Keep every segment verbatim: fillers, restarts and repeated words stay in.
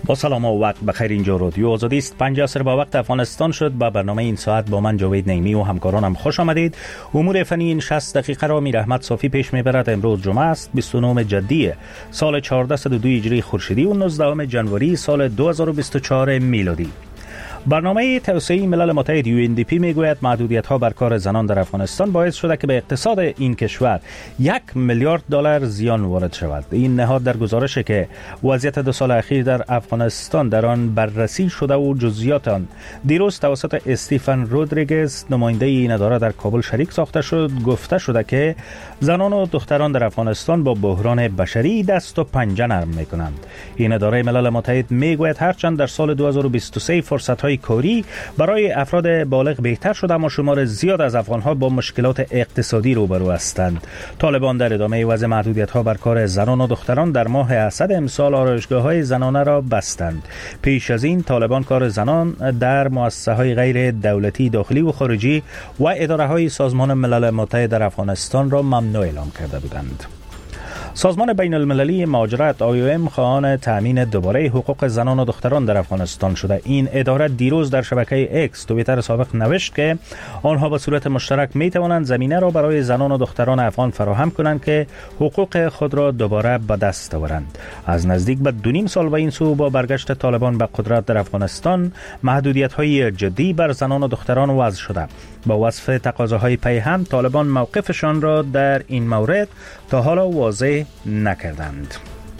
با سلام و وقت بخیر. اینجا رادیو آزادی است. پنج عصر با وقت افغانستان شد. با برنامه این ساعت با من جاوید نعیمی و همکارانم خوش آمدید. امور فنی این شصت دقیقه را میر احمد صافی پیش میبرد. امروز جمعه است، بیست و نهم جدی سال چهاردهصد و دو هجری خورشیدی و نوزدهم ژانویه سال دو هزار و بیست و چهار میلادی. برنامه توسعه ملل متحد یو ان دی پی میگوید محدودیت‌ها بر کار زنان در افغانستان باعث شده که به اقتصاد این کشور یک میلیارد دلار زیان وارد شود. این نهاد در گزارشی که وضعیت دو سال اخیر در افغانستان در آن بررسی شده و جزئیات آن دیروز توسط استیفن رودریگز نماینده این اداره در کابل شریک ساخته شد، گفته شده که زنان و دختران در افغانستان با بحران بشری دست و پنجه نرم میکنند. این اداره ملل متحد میگوید هرچند در سال دو هزار و بیست و سه فرصت‌های کاری برای افراد بالغ بهتر شده، اما شمار زیاد از افغان‌ها با مشکلات اقتصادی روبرو هستند. طالبان در ادامه وضع محدودیت‌ها بر کار زنان و دختران در ماه اسد امسال آرایشگاه‌های زنانه را بستند. پیش از این طالبان کار زنان در مؤسسه‌های غیر دولتی داخلی و خارجی و اداره‌های سازمان ملل متحد در افغانستان را ممنوع اعلام کرده بودند. سازمان بین المللی مهاجرت آی او ام خواهان تأمین دوباره حقوق زنان و دختران در افغانستان شده. این اداره دیروز در شبکه اکس توییتر سابق نوشت که آنها به صورت مشترک می توانند زمینه را برای زنان و دختران افغان فراهم کنند که حقوق خود را دوباره به دست آورند. از نزدیک به دو نیم سال و این سو با برگشت طالبان به قدرت در افغانستان محدودیت‌های جدی بر زنان و دختران وضع شده. با وصف تقاضاهای پیهم طالبان موقفشان را در این مورد تا حالا واضح نکردند.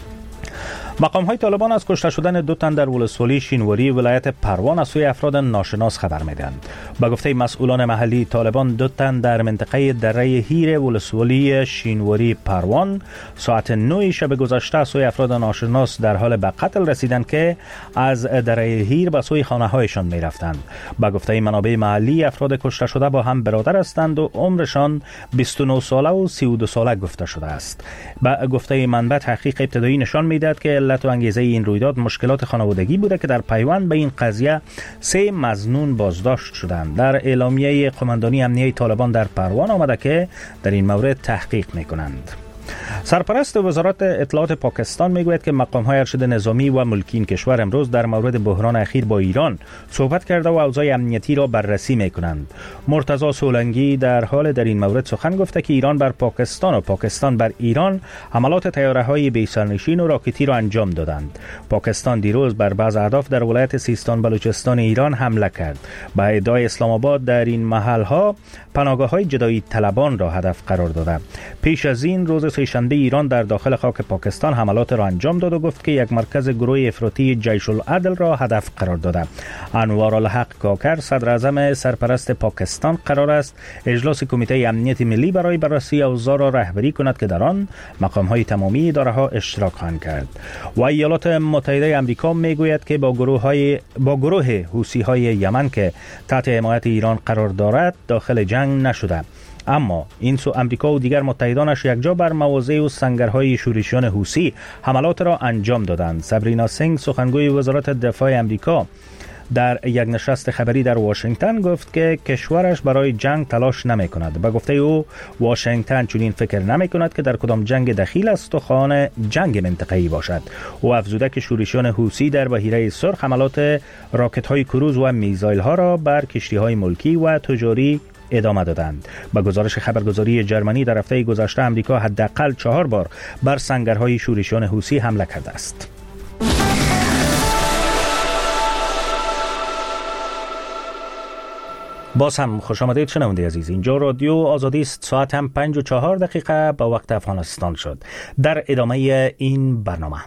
مقام های طالبان از کشته شدن دو تن در ولسوالی شینواری ولایت پروان از سوی افراد ناشناس خبر میدهند. به گفته مسئولان محلی طالبان دو تن در منطقه دره هیر ولسوالی شینواری پروان ساعت نه شب گذشته از سوی افراد ناشناس در حال به قتل رسیدند که از دره هیر به سوی خانه هایشان می رفتند. به گفته منابع محلی افراد کشته شده با هم برادر هستند و عمرشان بیست و نه ساله و سی و دو ساله گفته شده است. به گفته منبع تحقیق ابتدایی نشان میدهد که علت و انگیزه این رویداد مشکلات خانوادگی بوده که در پیوند به این قضیه سه مظنون بازداشت شدند. در اعلامیه قماندانی امنیه طالبان در پروان آمده که در این مورد تحقیق میکنند. سرپرست وزارت اطلاعات پاکستان میگوید که مقام‌های ارشد نظامی و ملکی این کشور امروز در مورد بحران اخیر با ایران صحبت کرده و اوضاع امنیتی را بررسی میکنند. مرتضی سولنگی در حال در این مورد سخن گفته که ایران بر پاکستان و پاکستان بر ایران حملات طیاره‌های بی سرنشین و راکتی را انجام دادند. پاکستان دیروز بر بعض اهداف در ولایت سیستان بلوچستان ایران حمله کرد. با ادعای اسلام آباد در این محل‌ها پناهگاه‌های جدایی طلبان را هدف قرار داده. پیش از این روز سه‌شنبه ایران در داخل خاک پاکستان حملات را انجام داد و گفت که یک مرکز گروه افراطی جیش العدل را هدف قرار داده. انوارالحق کاکر صدر اعظم سرپرست پاکستان قرار است اجلاس کمیته امنیت ملی برای بررسی اوضاع را رهبری کند که در آن مقام‌های تمامی اداره‌ها اشتراک خواهند کرد. و ایالات متحده آمریکا میگوید که با گروه‌های با گروه حوثی‌های یمن که تحت حمایت ایران قرار دارد داخل جنگ نشده، اما این سو امریکا و دیگر متحدانش یکجا بر مواضع و سنگرهای شورشیان حوثی حملات را انجام دادند. سابرینا سینگ سخنگوی وزارت دفاع امریکا در یک نشست خبری در واشنگتن گفت که کشورش برای جنگ تلاش نمی کند. به گفته او واشنگتن چنین فکر نمی کند که در کدام جنگ دخیل است و خواهان جنگ منطقه‌ای باشد. او افزوده که شورشیان حوثی در بحیره سرخ حملات راکت‌های کروز و میزایل‌ها را بر کشتی‌های ملکی و تجاری ادامه دادند. با گزارش خبرگزاری جرمنی در هفته گذشته امریکا حداقل چهار بار بر سنگرهای شورشیان حوثی حمله کرده است. باز هم خوش آمدید شنونده عزیز. اینجا رادیو آزادی است. ساعت هم پنج و چهار دقیقه با وقت افغانستان شد. در ادامه این برنامه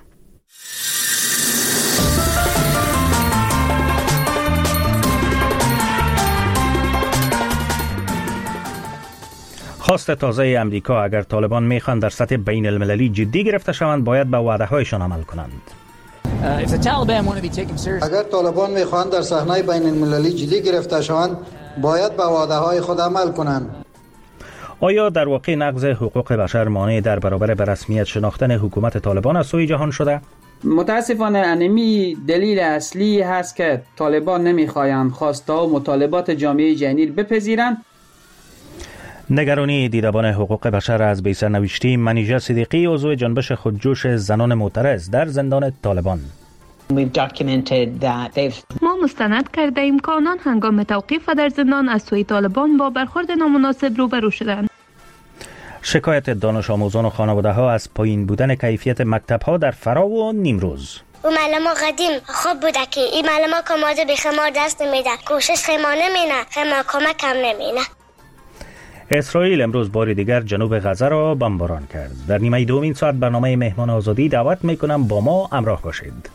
خواست تازه امریکا اگر طالبان میخوان در سطح بین المللی جدی گرفته شوند باید به وعده هایشان عمل کنند. اگر طالبان میخوان در صحنه بین المللی جدی گرفته شوند باید به وعده های خود عمل کنند. آیا در واقع نقض حقوق بشر مانع در برابر به رسمیت شناختن حکومت طالبان از سوی جهان شده؟ متاسفانه انمی دلیل اصلی هست که طالبان نمیخواهند خواسته و مطالبات جامعه جهانی بپذیرند. نگرانی دیدبان حقوق بشر از بی سرنوشتی منیژه صدیقی عضو جنبش خودجوش زنان معترض در زندان طالبان. ما مستند کرده ایم که آنان هنگام توقیف در زندان از سوی طالبان با برخورد نامناسب روبرو شدند. شکایت دانش آموزان و خانواده ها از پایین بودن کیفیت مکتب ها در فرا و نیمروز. و معلم قدیم خوب بوده که این معلم ها کماده به خمار دست نمیده، کوشش خما نمینه، خما کمک هم نمینه. اسرائیل امروز بار دیگر جنوب غزه را بمباران کرد. در نیمه دومین ساعت برنامه مهمان آزادی دعوت میکنم با ما همراه باشید.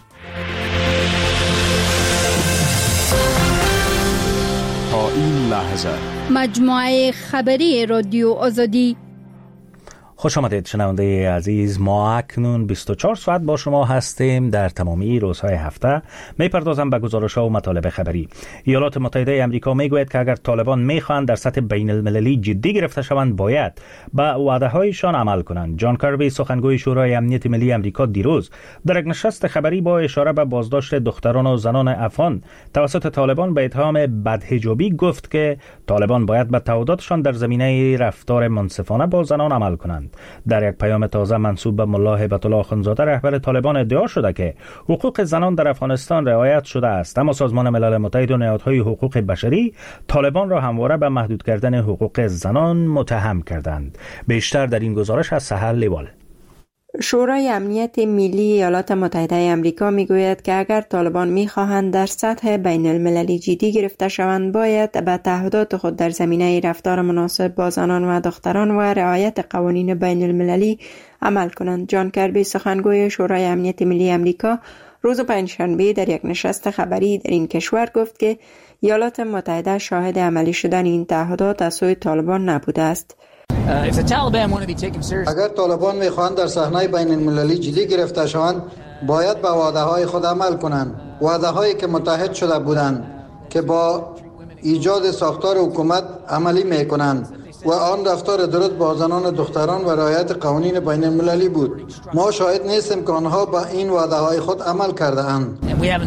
تا این لحظه مجموعه خبری رادیو آزادی. خوش آمدید شنونده عزیز. ما اکنون بیست و چهار ساعت با شما هستیم. در تمامی روزهای هفته میپردازم به گزارش‌ها و مطالب خبری. ایالات متحده آمریکا میگوید که اگر طالبان میخواهند در سطح بین المللی جدی گرفته شوند باید به وعده‌هایشان عمل کنند. جان کربی سخنگوی شورای امنیت ملی آمریکا دیروز در یک نشست خبری با اشاره به بازداشت دختران و زنان افغان توسط طالبان به اتهام بدحجابی گفت که طالبان باید به تعهداتشان در زمینه رفتار منصفانه با زنان عمل کنند. در یک پیام تازه منسوب به ملا هیبت الله اخندزاده رهبر طالبان ادعا شده که حقوق زنان در افغانستان رعایت شده است، اما سازمان ملل متحد و نهادهای حقوق بشری طالبان را همواره به محدود کردن حقوق زنان متهم کردند. بیشتر در این گزارش از سحر لیوال. شورای امنیت ملی ایالات متحده آمریکا میگوید که اگر طالبان میخواهند در سطح بین المللی جدی گرفته شوند باید به تعهدات خود در زمینه رفتار مناسب با زنان و دختران و رعایت قوانین بین المللی عمل کنند. جان کربی سخنگوی شورای امنیت ملی آمریکا روز پنجشنبه در یک نشست خبری در این کشور گفت که ایالات متحده شاهد عملی شدن این تعهدات از سوی طالبان نبوده است. اگر طالبان میخواهند در صحنه بین المللی جدی گرفته شوند باید به وعده های خود عمل کنند، وعده هایی که متحد شده بودند که با ایجاد ساختار حکومت عملی میکنند و آن رفتار درست با زنان و دختران و رعایت قوانین بین المللی بود. ما شاهد نیستیم که آنها با این وعده های خود عمل کرده اند.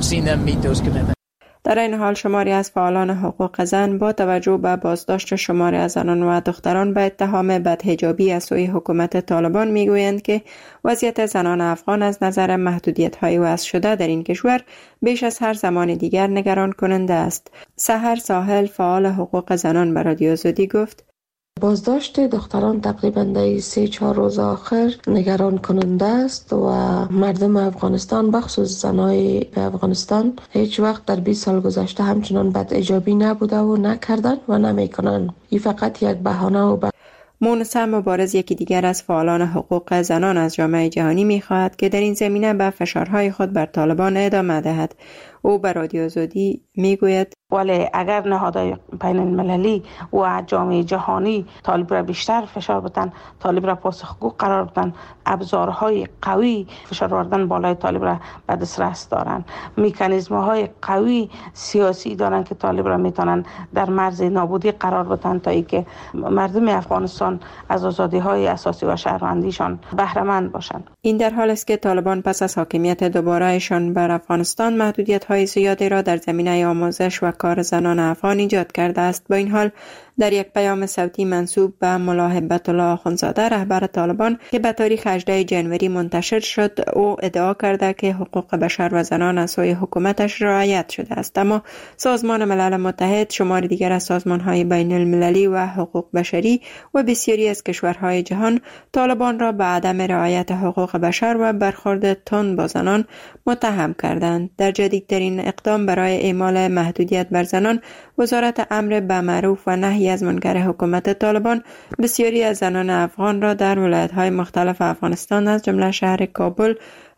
در این حال شماری از فعالان حقوق زن با توجه به بازداشت شماری از زنان و دختران به اتهام بدحجابی از سوی حکومت طالبان میگویند که وضعیت زنان افغان از نظر محدودیت‌های وضع شده در این کشور بیش از هر زمان دیگر نگران کننده است. سحر ساحل فعال حقوق زنان به رادیو آزادی گفت: بازداشت دختران تقریبا در سه چهار روز آخر نگران کننده است و مردم افغانستان بخصوص زنای افغانستان هیچ وقت در بیست سال گذشته همچنان بدحجابی نبوده و نکردن و نمیکنن. این فقط یک بهانه و ب... مونسا مبارز یکی دیگر از فعالان حقوق زنان از جامعه جهانی می‌خواهد که در این زمینه به فشارهای خود بر طالبان ادامه دهد. او بر رادیو آزادی میگوید: ولی اگر نهادهای بین المللی و جامعه جهانی طالب را بیشتر فشار بدن، طالب را پاسخگو قرار بدن، ابزارهای قوی فشار آوردن بالای طالب را به دسترس دارند، مکانیزم‌های قوی سیاسی دارند که طالب را میتونن در مرز نابودی قرار بدن تا اینکه مردم افغانستان از آزادی‌های اساسی و شهروندیشان بهره مند باشند. این در حالی است که طالبان پس از حاکمیت دوباره‌شان بر افغانستان محدودیت‌های زیادی را در زمینه آموزش و کار زنان افغان ایجاد کرده است. با این حال در یک پیام صوتی منسوب به ملا هیبت الله اخندزاده رهبر طالبان که به تاریخ هجدهم ژانویه منتشر شد، او ادعا کرده که حقوق بشر و زنان از سوی حکومتش رعایت شده است، اما سازمان ملل متحد، شماری دیگر از سازمان‌های بین المللی و حقوق بشری و بسیاری از کشورهای جهان طالبان را به عدم رعایت حقوق بشر و برخورد تند با زنان متهم کردند. در جدیدترین اقدام برای اعمال محدودیت بر زنان، وزارت امر به معروف و نهی از منکر حکومت طالبان بسیاری از زنان افغان را در ولایت‌های مختلف افغانستان از جمله شهر کابل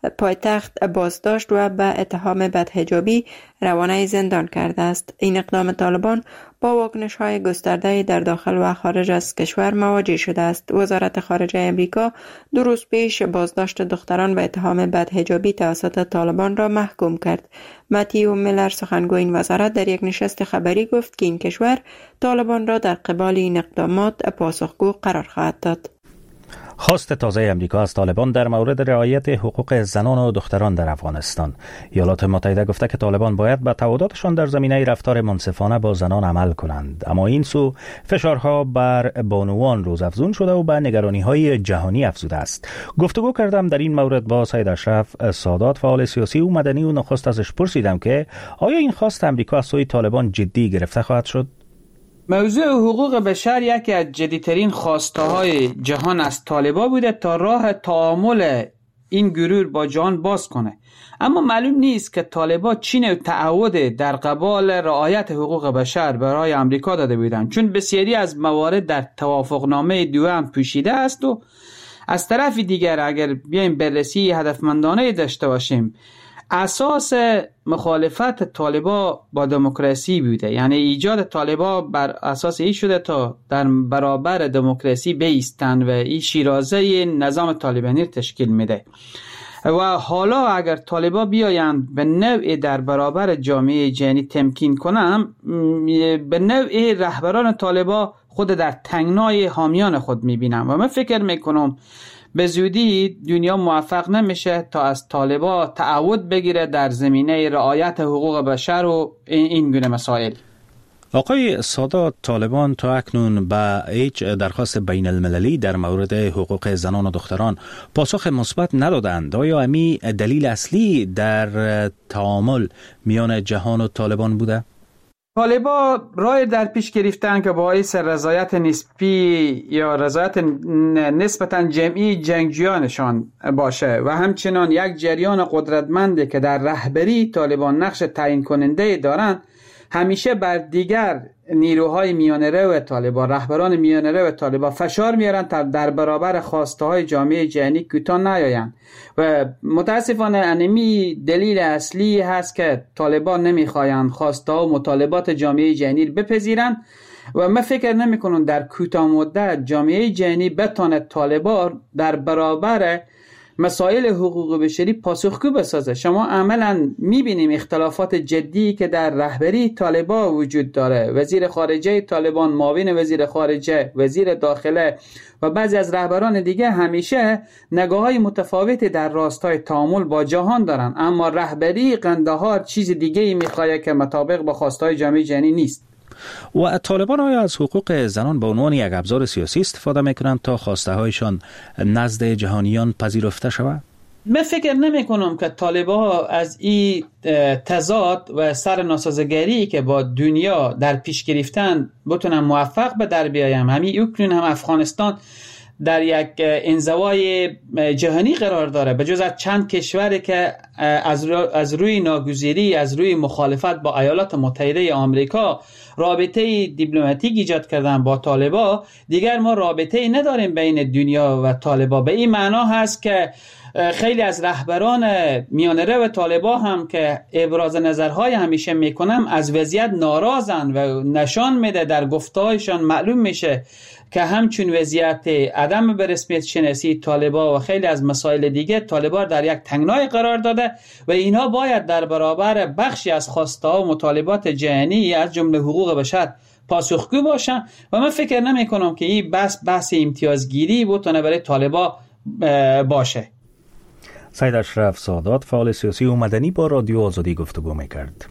پایتخت بازداشت و به اتهام بدحجابی روانه زندان کرده است. این اقدام طالبان با واکنش‌های گسترده در داخل و خارج از کشور مواجه شده است. وزارت خارجه آمریکا دو روز پیش بازداشت دختران به اتهام بدحجابی توسط طالبان را محکوم کرد. متیو میلر سخنگوی این وزارت در یک نشست خبری گفت که این کشور طالبان را در قبال این اقدامات پاسخگو قرار خواهد داد. خواست تازه امریکا از طالبان در مورد رعایت حقوق زنان و دختران در افغانستان. ایالات متحده گفته که طالبان باید به تعهداتشان در زمینه رفتار منصفانه با زنان عمل کنند، اما این سو فشارها بر بانوان روزافزون شده و به نگرانی‌های جهانی افزوده است. گفتگو کردم در این مورد با سید اشرف سادات، فعال سیاسی و مدنی، و نخست ازش پرسیدم که آیا این خواست امریکا از سوی طالبان جدی گرفته خواهد شد؟ موضوع حقوق بشر یکی از جدیترین خواسته های جهان از طالبان بوده تا راه تعامل این گروه با جهان باز کنه، اما معلوم نیست که طالبان چی نوع تعهد در قبال رعایت حقوق بشر برای امریکا داده بودند، چون بسیاری از موارد در توافقنامه دوم پوشیده است. و از طرف دیگر اگر بیایم بررسی هدفمندانه داشته باشیم، اساس مخالفت طالبان با دموکراسی بوده، یعنی ایجاد طالبان بر اساس این شده تا در برابر دموکراسی بایستند و این شیرازه نظام طالبانی تشکیل میده. و حالا اگر طالبان بیایند به نوعی در برابر جامعه جهانی تمکین کنند، به نوعی رهبران طالبان خود در تنگنای حامیان خود میبینم و من فکر میکنم به زودی دنیا موفق نمیشه تا از طالبان تعهد بگیره در زمینه رعایت حقوق بشر و این گونه مسائل. آقای سادات، طالبان تا اکنون به هیچ درخواست بین المللی در مورد حقوق زنان و دختران پاسخ مثبت ندادند. آیا امی دلیل اصلی در تعامل میان جهان و طالبان بوده؟ طالبان رای در پیش گرفتن که باعث رضایت نسبی یا رضایت نسبتاً جمعی جنگجویانشان باشه و همچنان یک جریان قدرتمندی که در رهبری طالبان نقش تعیین کننده دارند همیشه بر دیگر نیروهای میانه رو طالبان، رهبران میانه رو طالبان فشار میارن تا در برابر خواسته های جامعه جهانی کوتاه نیایند و متاسفانه انمی دلیل اصلی هست که طالبان نمیخواین خواسته ها و مطالبات جامعه جهانی رو بپذیرن و من فکر نمی کنم در کوتاه مدت جامعه جهانی بتونه طالبان در برابر مسائل حقوق بشری پاسخگو بسازه. شما عملا میبینیم اختلافات جدی که در رهبری طالبان وجود داره، وزیر خارجه طالبان، معاون وزیر خارجه، وزیر داخله و بعضی از رهبران دیگه همیشه نگاه‌های متفاوتی در راستای تعامل با جهان دارن، اما رهبری قندهار چیز دیگه ای میخواد که مطابق با خواستهای جامعه جهانی نیست. و طالبان آیا از حقوق زنان به عنوان یک ابزار سیاسی استفاده میکنند تا خواسته هایشان نزد جهانیان پذیرفته شود؟ من فکر نمی کنم که طالبان از این تضاد و سر ناسازگری که با دنیا در پیش گرفتن بتونن موفق به در بیایم. همین اوکراین هم افغانستان در یک انزوای جهانی قرار داره، به جز از چند کشوری که از, رو از روی ناگزیری، از روی مخالفت با ایالات متحده آمریکا رابطه دیپلماتیک ایجاد کردن با طالبان، دیگر ما رابطه نداریم بین دنیا و طالبان. به این معنا هست که خیلی از رهبران میانه رو طالبان هم که ابراز نظرهای همیشه میکنم از وضعیت ناراضن و نشان میده در گفتهایشان معلوم میشه که همچون وضعیت عدم به رسمیت شناسی طالبان و خیلی از مسائل دیگه طالبان در یک تنگنای قرار داده و اینها باید در برابر بخشی از خواسته ها و مطالبات جهانی از جمله حقوق بشر پاسخگو باشن و من فکر نمی کنم که این بحث بحث امتیازگیری بتونه برای طالبان باشه. سید اشرف سادات، فعال سیاسی و مدنی، با رادیو آزادی گفتگو میکرد.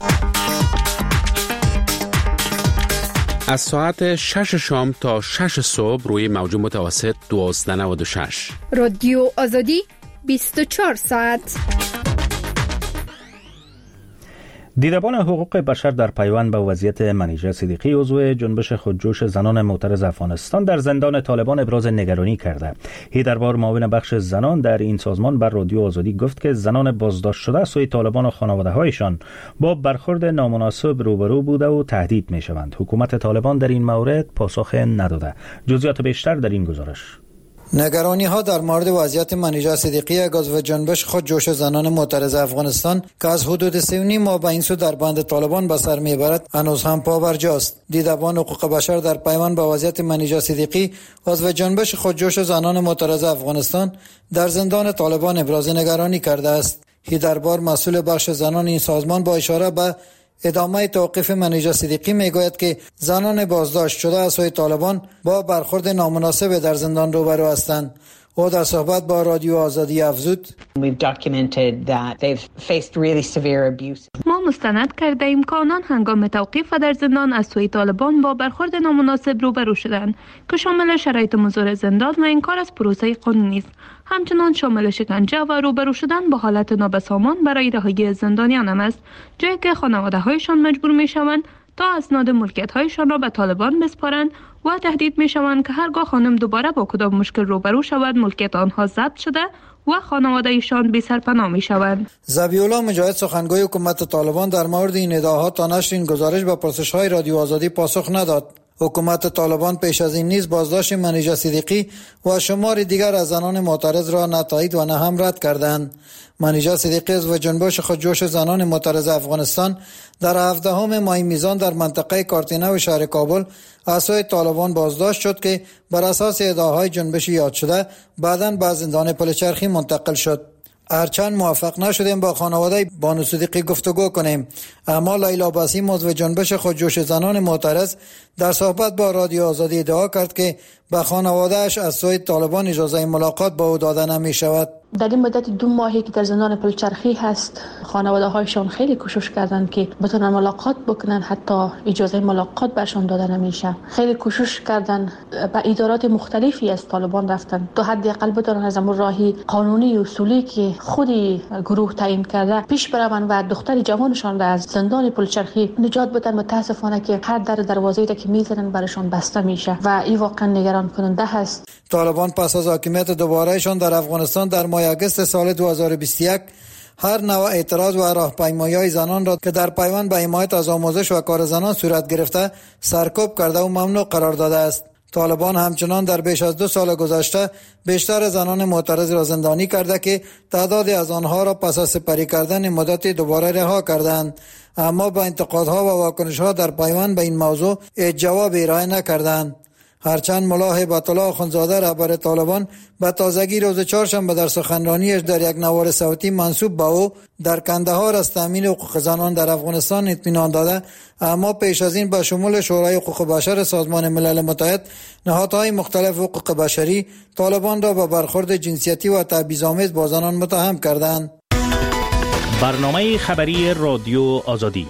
از ساعت شش شام تا شش صبح روی موج متوسط دوازده نود و شش. رادیو آزادی بیست و چهار ساعت. دیدبان حقوق بشر در پیوند به وضعیت منیژه صدیقی، عضو جنبش خودجوش زنان معترض افغانستان، در زندان طالبان ابراز نگرانی کرده. هیدربار، معاون بخش زنان در این سازمان، بر رادیو آزادی گفت که زنان بازداشت شده سوی طالبان و خانواده‌هایشان با برخورد نامناسب روبرو بوده و تهدید می‌شوند. حکومت طالبان در این مورد پاسخ نداده. جزئیات بیشتر در این گزارش. نگرانی ها در مورد وضعیت منیژه صدیقی، یک عضو جنبش خودجوش زنان معترض افغانستان که از حدود سه و نیم ماه به این سو در بند طالبان به سر میبرد، هنوز هم پابرجاست. دیدبان حقوق بشر در پیوند با وضعیت منیژه صدیقی، عضو جنبش خودجوش زنان معترض افغانستان، در زندان طالبان ابراز نگرانی کرده است. هیدربار، مسئول بخش زنان این سازمان، با اشاره به ادامه توقیف منیژه صدیقی میگوید که زنان بازداشت شده از سوی طالبان با برخورد نامناسب در زندان روبرو هستند. او در صحبت با رادیو آزادی افزود: ما مستند کرده ایم که آنان هنگام توقیف در زندان از سوی طالبان با برخورد نامناسب روبرو شدند که شامل شرایط مزور زندان و انکار از پروسه قانونی است. همچنان شامل شکنجه و روبرو شدن با حالت نابسامان برای رهایی زندانیان هم است، جایی که خانواده هایشان مجبور می شوند تا اسناد ملکیت هایشان را به طالبان بسپارند و تهدید می شوند که هرگاه خانم دوباره با کدام مشکل روبرو شود ملکیت آنها ضبط شده و خانواده ایشان بی سرپناه می شوند. ذبیحالله مجاهد سخنگوی حکومت طالبان در مورد این ادعاها تا نشر این گزارش به پرسش های رادیو آزادی پاسخ نداد. حکومت طالبان پیش از این نیز بازداشت منیژه صدیقی و شمار دیگر از زنان معترض را نه تایید و نه هم رد کردند. منیژه صدیقی و جنبش خودجوش زنان معترض افغانستان در هفدهم ماه میزان در منطقه کارتینه و شهر کابل از سوی طالبان بازداشت شد که بر اساس ادعاهای جنبش یاد شده بعداً به زندان پلچرخی منتقل شد. هرچند موفق نشدیم با خانواده بانو صدیقی گفتگو کنیم، اما لیلا بسیم عضو جنبش خودجوش زنان معترض در صحبت با رادیو آزادی ادعا کرد که به خانواده‌اش از سوی طالبان اجازه ملاقات با او داده نمی شود. در این مدت دو ماهی که در زندان پلچرخی هست، خانواده هایشان خیلی کوشش کردن که بتونن ملاقات بکنن، حتی اجازه ملاقات برشان داده نمیشه. خیلی کوشش کردن، به ادارات مختلفی از طالبان رفتن تا حداقل بتونن از امور راهی قانونی و اصولی که خودی گروه تعیین کرده پیش برون و دختر جوانشان را از زندان پلچرخی نجات بدن. متاسفانه که هر در دروازه‌ای که میزنن برشان بسته میشه و این واقعا نگران کننده هست. طالبان پس از حاکمیت دوبارهشان در افغانستان در ماه اگست سال دو هزار و بیست و یک هر نوع اعتراض و راهپیمایی‌های زنان را که در پیوند به حمایت از آموزش و کار زنان صورت گرفته سرکوب کرده و ممنوع قرار داده است. طالبان همچنان در بیش از دو سال گذشته بیشتر زنان معترض را زندانی کرده که تعدادی از آنها را پس از سپری کردن مدت دوباره رها کردند، اما با انتقادها و واکنش‌ها در پیوند به این موضوع جواب ارائه نکردند. هرچند ملا هیبت الله اخندزاده رهبر طالبان به تازگی روز چهارشنبه در سخنرانیش در یک نوار صوتی منسوب به او در کندهار از تامین حقوق زنان در افغانستان اطمینان داده، اما پیش از این به شمول شورای حقوق بشر سازمان ملل متحد، نهادهای مختلف حقوق بشری طالبان را به برخورد جنسیتی و تبعیض‌آمیز با زنان متهم کردند. برنامه خبری رادیو آزادی.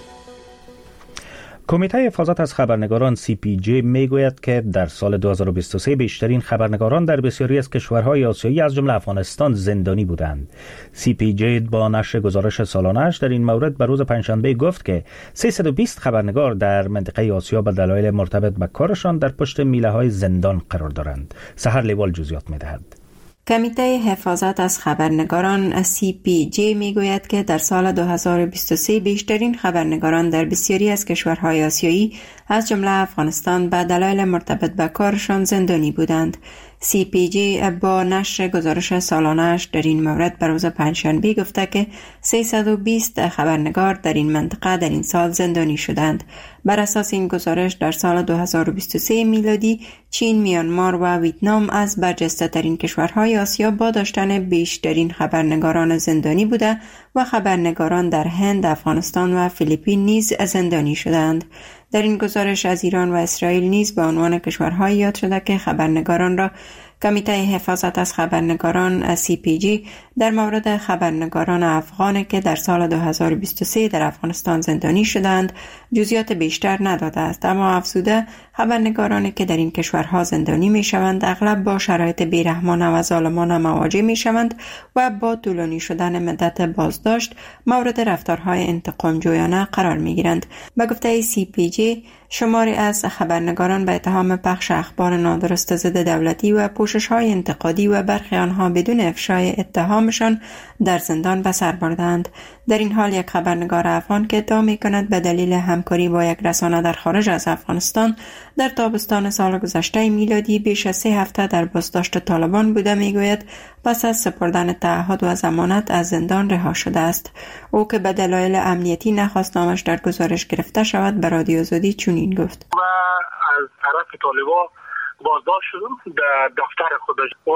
کمیته حفاظت از خبرنگاران سی پی جی میگوید که در سال دو هزار و بیست و سه بیشترین خبرنگاران در بسیاری از کشورهای آسیایی از جمله افغانستان زندانی بودند. سی پی جی با نشر گزارش سالانه‌اش در این مورد به روز پنجشنبه گفت که سیصد و بیست خبرنگار در منطقه آسیا به دلایل مرتبط به کارشان در پشت میله‌های زندان قرار دارند. سحر لیوال جزئیات می‌دهد. کمیته حفاظت از خبرنگاران سی پی جی میگوید که در سال دو هزار و بیست و سه بیشترین خبرنگاران در بسیاری از کشورهای آسیایی از جمله افغانستان به دلایل مرتبط به کارشان زندانی بودند. سی پی جی با نشر گزارش سالانه‌اش در این مورد به روز پنجشنبه گفته که سیصد و بیست خبرنگار در این منطقه در این سال زندانی شدند. بر اساس این گزارش در سال دو هزار و بیست و سه میلادی چین، میانمار و ویتنام از برجسته ترین کشورهای آسیا با داشتن بیشترین خبرنگاران زندانی بوده و خبرنگاران در هند، افغانستان و فیلیپین نیز زندانی شدند. در این گزارش از ایران و اسرائیل نیز به عنوان کشورهایی یاد شده که خبرنگاران را کمیته حفاظت از خبرنگاران سی پی جی در مورد خبرنگاران افغان که در سال دو هزار و بیست و سه در افغانستان زندانی شدند جزئیات بیشتر نداده است، اما افزوده خبرنگارانی که در این کشورها زندانی می شوند اغلب با شرایط بیرحمانه و ظالمانه مواجه می شوند و با طولانی شدن مدت بازداشت مورد رفتارهای انتقام جویانه قرار می گیرند. به گفته سی پی جی شماری از خبرنگاران به اتهام پخش اخبار نادرست ضد دولتی و پوشش‌های انتقادی و برخی آنها بدون افشای اتهامشان در زندان به سر بردند. در این حال یک خبرنگار افغان که ادعا می‌کند به دلیل همکاری با یک رسانه در خارج از افغانستان در تابستان سال گذشته میلادی بیش از سه هفته در بازداشت طالبان بوده میگوید پس از سپردن تعهد و ضمانت از زندان رها شده است. او که به دلایل امنیتی نخواست نامش در گزارش گرفته شود به رادیو آزادی چنین گفت: و از طرف طالبان بازداشت شدم در دفتر خودش و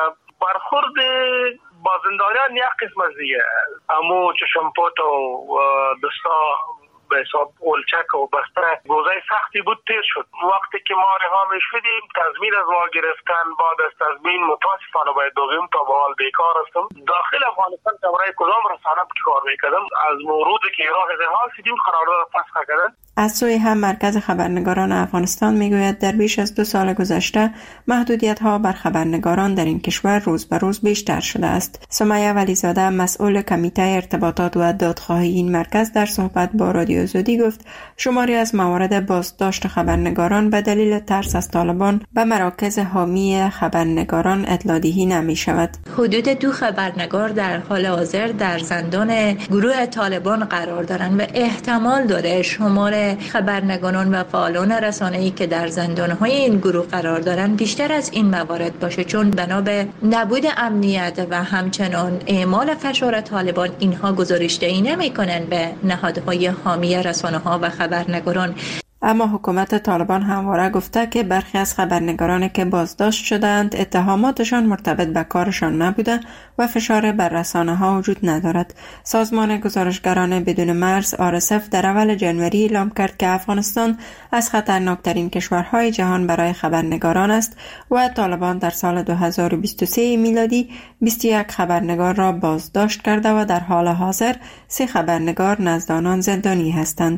برخورد با زندانیان یک قسم از دیگه امو چشمپوت و دستا به حساب اولچک و بسته گوزه سختی بود تیر شد. وقتی که ما رها می شدیم تضمین از ما گرفتن، بعد از تضمین متاسفانه باید بگویم تا به حال بیکار هستم. داخل افغانستان که برای کدام رسانه که کار میکردم از موروثی که راه رها شدیم قرارداد فسخ کردن. از سوی هم مرکز خبرنگاران افغانستان میگوید در بیش از دو سال گذشته محدودیت‌ها بر خبرنگاران در این کشور روز به روز بیشتر شده است. سمیه ولیزاده مسئول کمیته ارتباطات و دادخواهی این مرکز در صحبت با رادیو آزادی گفت شماری از موارد بازداشت خبرنگاران به دلیل ترس از طالبان به مراکز حامی خبرنگاران اطلاع دهی نمی شود. حدود دو خبرنگار در حال حاضر در زندان گروه طالبان قرار دارند و احتمال داره شمار خبرنگاران و فعالان رسانه‌ای که در زندان‌های این گروه قرار دارند بیشتر از این موارد باشه، چون بنا به نبود امنیت و همچنان اعمال فشار طالبان اینها گزارش دهی نمی‌کنند به نهادهای حامی رسانه‌ها و خبرنگاران. اما حکومت طالبان همواره گفته که برخی از خبرنگارانی که بازداشت شدند اتهاماتشان مرتبط به کارشان نبوده و فشار بر رسانه‌ها وجود ندارد. سازمان گزارشگران بدون مرز آر اس اف در اول ژانویه اعلام کرد که افغانستان از خطرناکترین کشورهای جهان برای خبرنگاران است و طالبان در سال دو هزار و بیست و سه میلادی بیست و یک خبرنگار را بازداشت کرده و در حال حاضر سه خبرنگار نزد آنان زندانی هستند.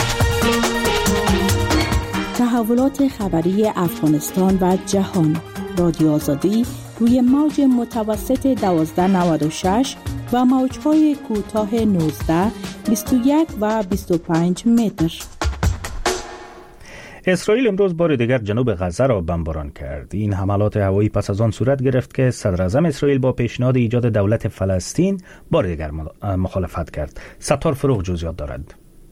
تحولات خبری افغانستان و جهان. رادیو آزادی روی موج متوسط دوازده نود و شش و موج‌های کوتاه نوزده، بیست و یک و بیست و پنج متر. اسرائیل امروز بار دیگر جنوب غزه را بمباران کرد. این حملات هوایی پس از آن صورت گرفت که صدر اعظم اسرائیل با پیشنهاد ایجاد دولت فلسطین بار دیگر مخالفت کرد. ستار فروغ جزئیات دارد.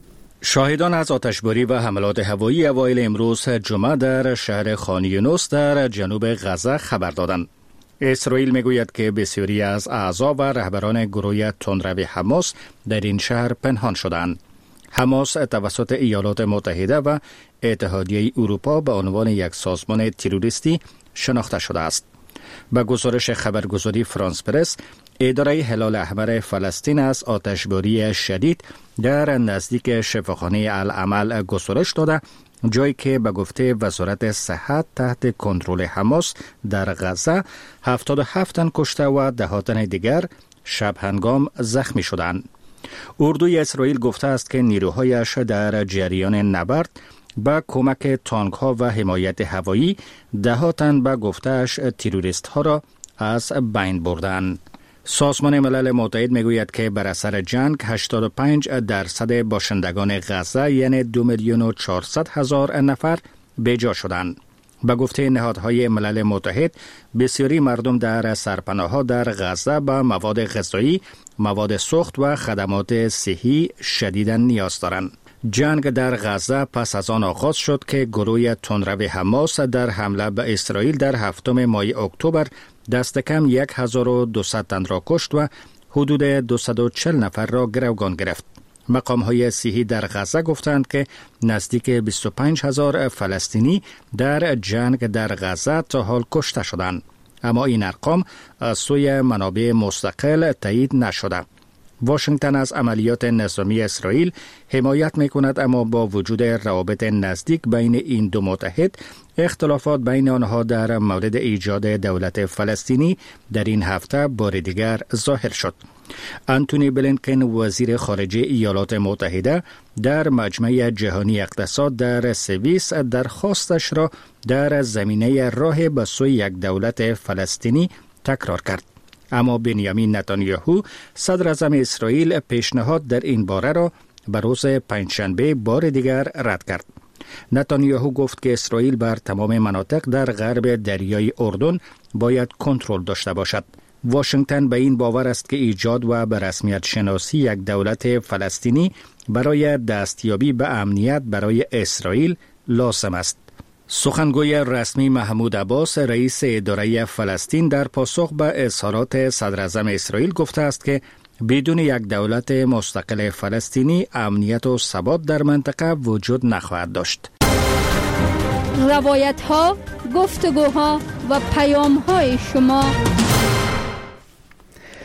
شاهدان از آتشباری و حملات هوایی اوایل امروز جمعه در شهر خان یونس در جنوب غزه خبر دادند. اسرائیل میگوید که بسیاری از اعضا و رهبران گروه تندرو حماس در این شهر پنهان شدند. حماس توسط ایالات متحده و اتحادیه اروپا به عنوان یک سازمان تروریستی شناخته شده است. به گزارش خبرگزاری فرانس پرس، اداره هلال احمر فلسطین از آتشباری شدید در نزدیک شفاخانه العمل گزارش داده، جایی که به گفته وزارت صحت تحت کنترل حماس در غزه هفتاد و هفت تن کشته و ده تن دیگر شب هنگام زخمی شدند. اردوی اسرائیل گفته است که نیروهایش در جریان نبرد با کمک تانک ها و حمایت هوایی ده تن به گفتهش تروریست ها را از بین بردند. سازمان ملل متحد میگوید که بر اثر جنگ هشتاد و پنج درصد باشندگان غزه یعنی دو میلیون و چهارصد هزار نفر بیجا شدند. به گفته نهادهای ملل متحد بسیاری مردم در سرپناه‌ها در غزه به مواد غذایی، مواد سوخت و خدمات صحی شدیداً نیاز دارند. جنگ در غزه پس از آن آغاز شد که گروه تندرو حماس در حمله به اسرائیل در هفتم ماه اکتبر دست کم هزار و دویست تن را کشت و حدود دویست و چهل نفر را گروگان گرفت. مقام‌های صحی در غزه گفتند که نزدیک بیست و پنج هزار فلسطینی در جنگ در غزه تا حال کشته شدند، اما این ارقام از سوی منابع مستقل تایید نشده. واشنگتن از عملیات نظامی اسرائیل حمایت می‌کند، اما با وجود روابط نزدیک بین این دو متحد، اختلافات بین آنها در مورد ایجاد دولت فلسطینی در این هفته بار دیگر ظاهر شد. آنتونی بلینکن وزیر خارجه ایالات متحده در مجمع جهانی اقتصاد در سوئیس درخواستش را در زمینه راه به سوی یک دولت فلسطینی تکرار کرد. اما بنیامین نتانیاهو صدر اعظم اسرائیل پیشنهاد در این باره را به روز پنجشنبه بار دیگر رد کرد. نتانیاهو گفت که اسرائیل بر تمام مناطق در غرب دریای اردن باید کنترل داشته باشد. واشنگتن به این باور است که ایجاد و به رسمیت شناسی یک دولت فلسطینی برای دستیابی به امنیت برای اسرائیل لازم است. سخنگوی رسمی محمود عباس رئیس اداره فلسطین در پاسخ به اظهارات صدر اعظم اسرائیل گفته است که بدون یک دولت مستقل فلسطینی امنیت و ثبات در منطقه وجود نخواهد داشت. روایت ها، گفتگوها و پیام های شما.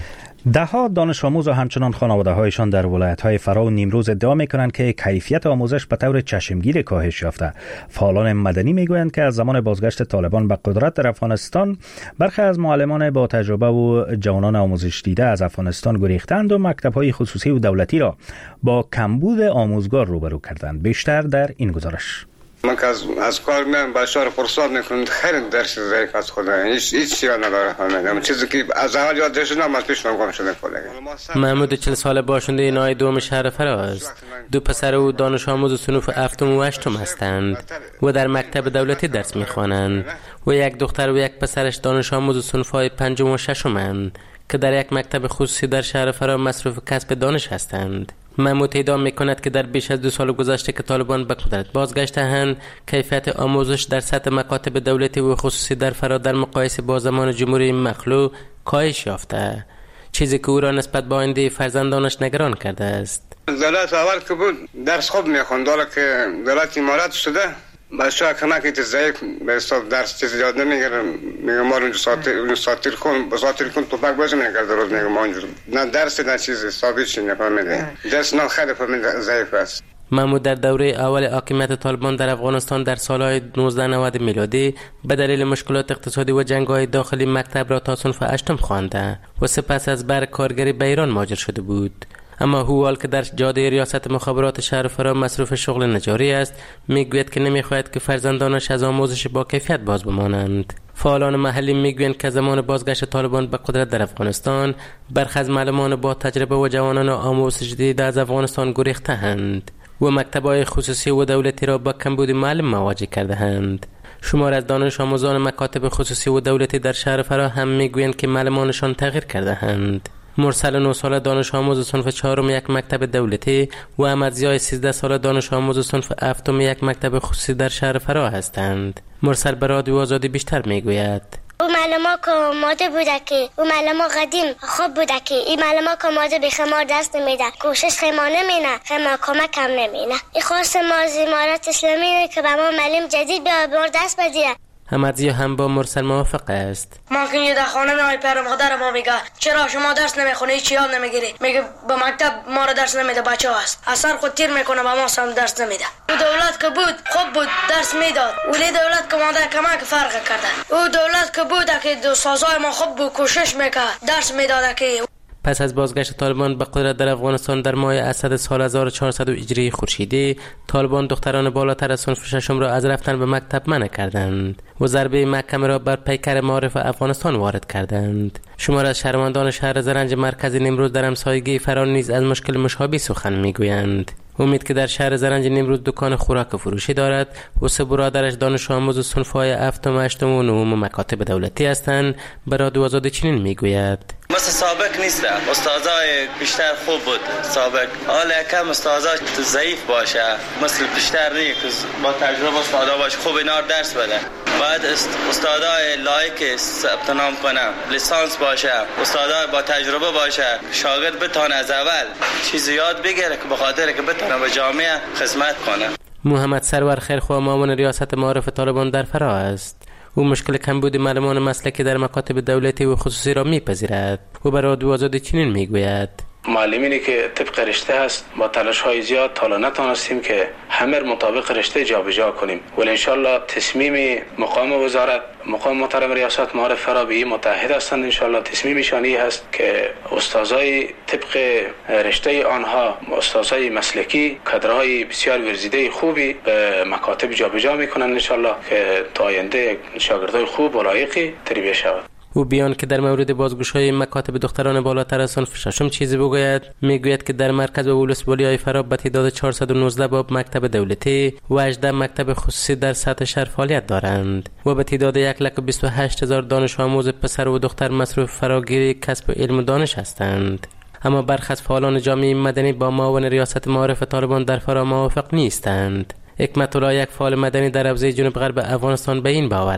دهها دانش آموز و همچنان خانواده هایشان در ولایت های فرا و نیمروز ادعا می کنند که کیفیت آموزش به طور چشمگیر کاهش یافته. فعالان مدنی می گویند که از زمان بازگشت طالبان به قدرت در افغانستان برخی از معلمان با تجربه و جوانان آموزش دیده از افغانستان گریختند و مکتب های خصوصی و دولتی را با کمبود آموزگار روبرو کردند. بیشتر در این گزارش. من که از, از کار میام بچه‌ها فرصت نکنم، خیلی درس ضعیف از خدا، هیچ هیچ چیزی نداره. همین چیزی که از اول یاد داشتم از پیش نگم شده کلا. محمود چهل ساله باشنده نای دوم شهر فراز، دو پسر او دانش آموز صنف هفتم و هشتم هستند و در مکتب دولتی درس میخوانند و یک دختر و یک پسرش دانش آموز صنف‌های پنجم و ششمند که در یک مکتب خصوصی در شهر فرا مصروف کسب دانش هستند. محمود ادعا میکند که در بیش از دو سال گذشته که طالبان به قدرت بازگشته‌اند، کیفیت آموزش در سطح مکاتب دولتی و خصوصی در فرا در مقایسه با زمان جمهوری مخلوع کاهش یافته، چیزی که او را نسبت به آینده فرزندانش نگران کرده است. دولت اول که بود درس خوب میخوند، حالا که دولت امارات شده بچه‌ها کمکی ضعیف به حساب درس چیز یاد نمیگیرن. میگم ما اونجا ساتیر ساتیر کن ساتیر کن توپک بازی میکرد روز. میگم ما اونجا نه درس نه چیزی ثابت چی نفهمیده. درس نه خیلی فهمیده ضعیف است. محمود در دوره اول حاکمیت طالبان در افغانستان در سالهای نوزده نود میلادی به دلیل مشکلات اقتصادی و جنگ‌های داخلی مکتب را تا صنف هشتم خوانده و سپس از بر کارگری به ایران مهاجر شده بود. اما هوال که در جاده ریاست مخابرات شهر فرا مصروف شغل نجاری است، میگوید که نمیخواهد که فرزندانش از آموزش با کیفیت باز بمانند. فعالان محلی میگویند که زمان بازگشت طالبان به قدرت در افغانستان برخی از معلمان با تجربه و جوانان آموزش دیده از افغانستان گریخته‌اند و مکتب‌های خصوصی و دولتی را با کمبود معلم مواجه کرده‌اند. شمار از دانش آموزان مکاتب خصوصی و دولتی در شهر فرا هم میگویند که معلمانشان تغییر کرده‌اند. مرسل نه ساله دانش آموز صنف چهارم یک مکتب دولتی و احمد ضیای سیزده ساله دانش آموز صنف هفتم یک مکتب خصوصی در شهر فرا هستند. مرسل به رادیو آزادی بیشتر میگوید. او معلم ها که آماده بوده که او معلم ها قدیم خوب بوده که این معلم ها که آماده به خمار دست نمیده، کوشش خیما نمینه، خیما کمک هم نمینه. این خواست ما از امارت اسلامی که به ما معلم جدید به ما دست بدیه. حمدی هم با مرسل موافق است. ما که یه در خانه میای پر مادر ما میگه چرا شما درس نمیخونی، هیچ یاد نمیگیری؟ میگه به مکتب ما رو درس نمیده، بچه هست اثر خود تیر میکنه، به ما هم درس نمیده. او دولت که بود خوب بود درس میداد، ولی دولت که ماده کمک فرق کرده. او دولت که بود که استادای ما خوب بود کوشش میکرد درس میداد. که پس از بازگشت طالبان به قدرت در افغانستان در ماه اسد سال هزار و چهارصد هجری خورشیدی، طالبان دختران بالاتر از صنف ششم را از رفتن به مکتب منع کردند و ضربه محکمه را بر پیکر معارف افغانستان وارد کردند. شمار از شهروندان شهر زرنج مرکزی نیمروز در همسایگی فرا نیز از مشکل مشابه سخن میگویند. امید که در شهر زرنج نیمروز دکان خوراک فروشی دارد و سه برادرش دانش آموز صنف‌های هفتم، هشتم و نهم مکاتب دولتی هستند، به رادیو آزادی چنین میگوید. مثل سابق نیست، استادای بیشتر خوب بود سابق، حالا کم استادای ضعیف باشه، مثل بیشتر نیست که با تجربه استادا باشه خوب اینا درس بده. باید استادای لایق ثبت نام کنه، لیسانس باشه، استادای با تجربه باشه، شاگرد بتونه از اول چیز یاد بگیره که به خاطر که بتونه به جامعه خدمت کنه. محمد سرور خیرخواه معاون ریاست معارف طالبان در فرا است. او مشکل کمبود معلمان مسلکی در مکاتب دولتی و خصوصی را میپذیرد و برای رادیو آزادی چنین میگوید. معلمینی که طبق رشته هست با تلاش های زیاد تا نتونستیم که همه مطابق رشته جابجا کنیم، ولی انشالله تصمیم مقام وزارت، مقام محترم ریاست معارف فرا به متحد هستند. انشالله تصمیمشان این هست که استادای طبق رشته آنها، استادای مسلکی، کادرهای بسیار ورزیده خوبی به مکاتب جابجا میکنند انشالله که تا آینده شاگردای خوب و لایقی تربیت شود. او بیان که در مورد بازگشایی مکاتب دختران بالاتر از صنف ششم چیزی بگوید، میگوید که در مرکز و ولسوالی‌های فرا به تعداد چهارصد و نوزده باب مکتب دولتی و هجده مکتب خصوصی در سطح شهر فعالیت دارند و به تعداد یک لک و بیست و هشت هزار دانش آموز پسر و دختر مصروف فراگیری کسب علم و دانش هستند. اما برخی از فعالان جامعه مدنی با معاون ریاست معارف طالبان در فرا موافق نیستند. حکمت الله یک فعال مدنی در حوزه جنوب غرب افغانستان به این باور است.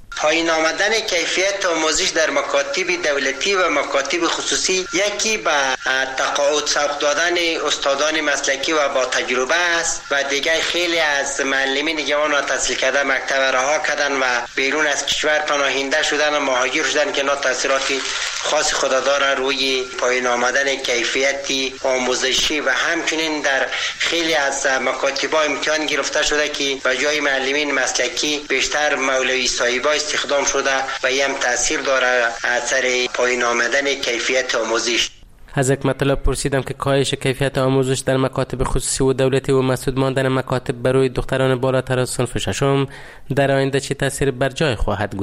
پایین آمدن کیفیت آموزش در مکاتب دولتی و مکاتب خصوصی یکی به تقاعد سوق دادن استادان مسلکی و با تجربه است و دیگر خیلی از معلمین جوان را تحصیل کرده مکتب رها کردن و بیرون از کشور پناهنده شدن و مهاجر شدن که اینا تاثیرات خاص خود داره روی پایین آمدن کیفیت آموزشی و همچنین در خیلی از مکاتب امتحان گرفته شده که به جای معلمین مسلکی بیشتر مولوی صاحبا استخدام شده و این هم تاثیر داره اثر پایین آمدن کیفیت آموزش. از یک مطلب پرسیدم که کاهش کیفیت آموزش در مکاتب خصوصی و دولتی و مسدود ماندن مکاتب برای دختران بالاتر از صنف ششم در آینده چه تاثیر بر جای خواهد گذاشت؟